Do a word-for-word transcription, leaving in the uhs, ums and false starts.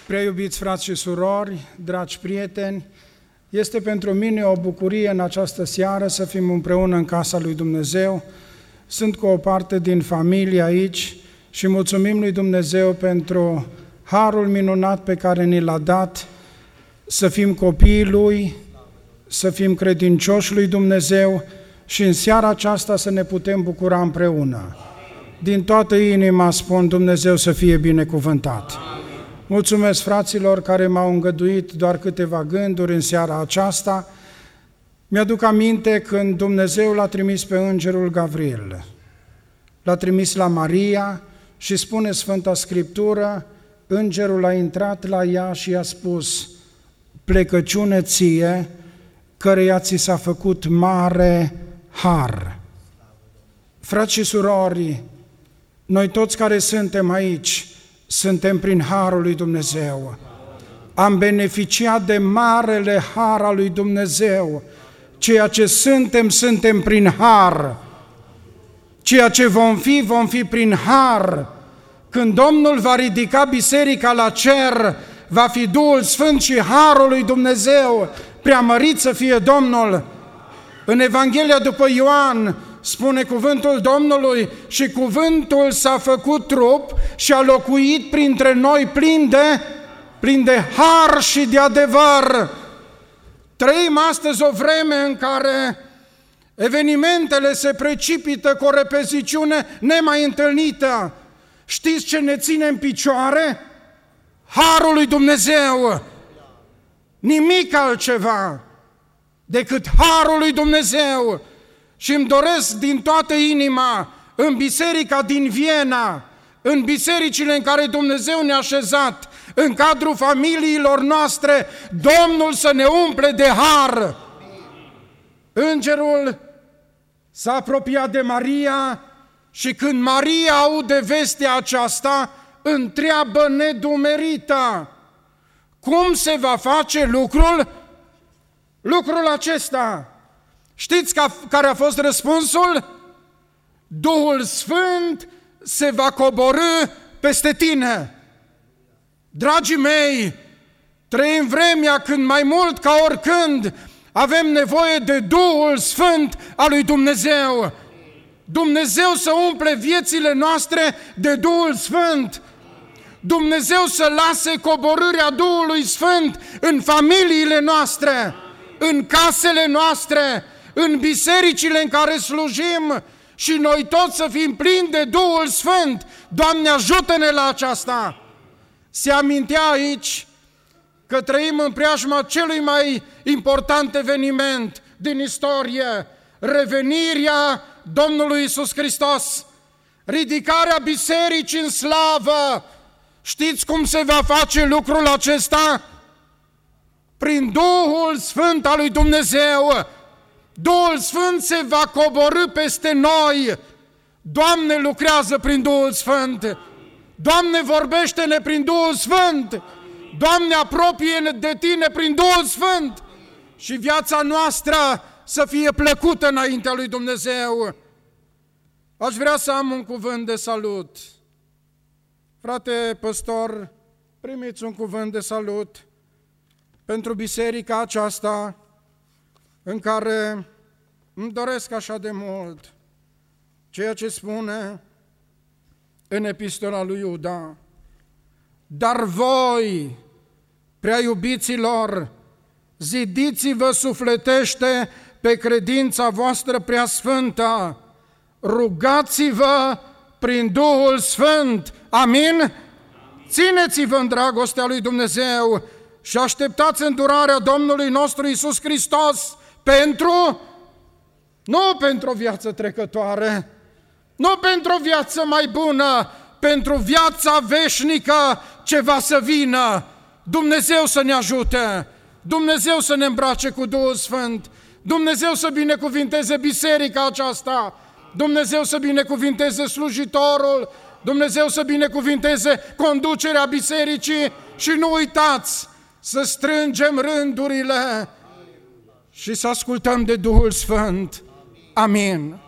Prea iubiți frați și surori, dragi prieteni, este pentru mine o bucurie în această seară să fim împreună în casa lui Dumnezeu. Sunt cu o parte din familie aici și mulțumim lui Dumnezeu pentru harul minunat pe care ni l-a dat, să fim copiii Lui, să fim credincioși lui Dumnezeu și în seara aceasta să ne putem bucura împreună. Din toată inima spun Dumnezeu să fie binecuvântat. Mulțumesc fraților care m-au îngăduit doar câteva gânduri în seara aceasta. Mi-aduc aminte când Dumnezeu l-a trimis pe îngerul Gavril. L-a trimis la Maria și spune Sfânta Scriptură, îngerul a intrat la ea și i-a spus, plecăciune ție, căreia ți s-a făcut mare har. Frați și surori, noi toți care suntem aici, suntem prin harul lui Dumnezeu. Am beneficiat de marele har al lui Dumnezeu. Ceea ce suntem, suntem prin har. Ceea ce vom fi, vom fi prin har. Când Domnul va ridica biserica la cer, va fi Duhul Sfânt și harul lui Dumnezeu. Preamărit să fie Domnul. În Evanghelia după Ioan spune cuvântul Domnului și cuvântul s-a făcut trup și a locuit printre noi plin de, plin de har și de adevăr. Trăim astăzi o vreme în care evenimentele se precipită cu o repeziciune nemai întâlnită. Știți ce ne ține în picioare? Harul lui Dumnezeu. Nimic altceva decât harul lui Dumnezeu. Și îmi doresc din toată inima, în biserica din Viena, în bisericile în care Dumnezeu ne-a așezat, în cadrul familiilor noastre, Domnul să ne umple de har. Îngerul s-a apropiat de Maria și când Maria aude vestea aceasta, întreabă nedumerită, cum se va face lucrul, lucrul acesta? Știți care a fost răspunsul? Duhul Sfânt se va coborî peste tine. Dragii mei, trăim vremea când mai mult ca oricând avem nevoie de Duhul Sfânt al lui Dumnezeu. Dumnezeu să umple viețile noastre de Duhul Sfânt. Dumnezeu să lase coborârea Duhului Sfânt în familiile noastre, în casele noastre, în bisericile în care slujim și noi toți să fim plini de Duhul Sfânt. Doamne, ajută-ne la aceasta! Se amintea aici că trăim în preajma celui mai important eveniment din istorie, revenirea Domnului Iisus Hristos, ridicarea bisericii în slavă. Știți cum se va face lucrul acesta? Prin Duhul Sfânt al lui Dumnezeu. Duhul Sfânt se va coborî peste noi. Doamne, lucrează prin Duhul Sfânt. Doamne, vorbește-ne prin Duhul Sfânt. Doamne, apropie-ne de Tine prin Duhul Sfânt. Și viața noastră să fie plăcută înaintea lui Dumnezeu. Aș vrea să am un cuvânt de salut. Frate păstor, primiți un cuvânt de salut pentru biserica aceasta în care îmi doresc așa de mult ceea ce spune în epistola lui Iuda. Dar voi, prea iubiților, zidiți-vă sufletește pe credința voastră prea sfântă, rugați-vă prin Duhul Sfânt. Amin? Țineți-vă în dragostea lui Dumnezeu și așteptați îndurarea Domnului nostru Iisus Hristos pentru, nu pentru o viață trecătoare, nu pentru o viață mai bună, pentru viața veșnică ce va să vină. Dumnezeu să ne ajute, Dumnezeu să ne îmbrace cu Duhul Sfânt, Dumnezeu să binecuvinteze biserica aceasta, Dumnezeu să binecuvinteze slujitorul, Dumnezeu să binecuvinteze conducerea bisericii și nu uitați să strângem rândurile și să ascultăm de Duhul Sfânt. Amin.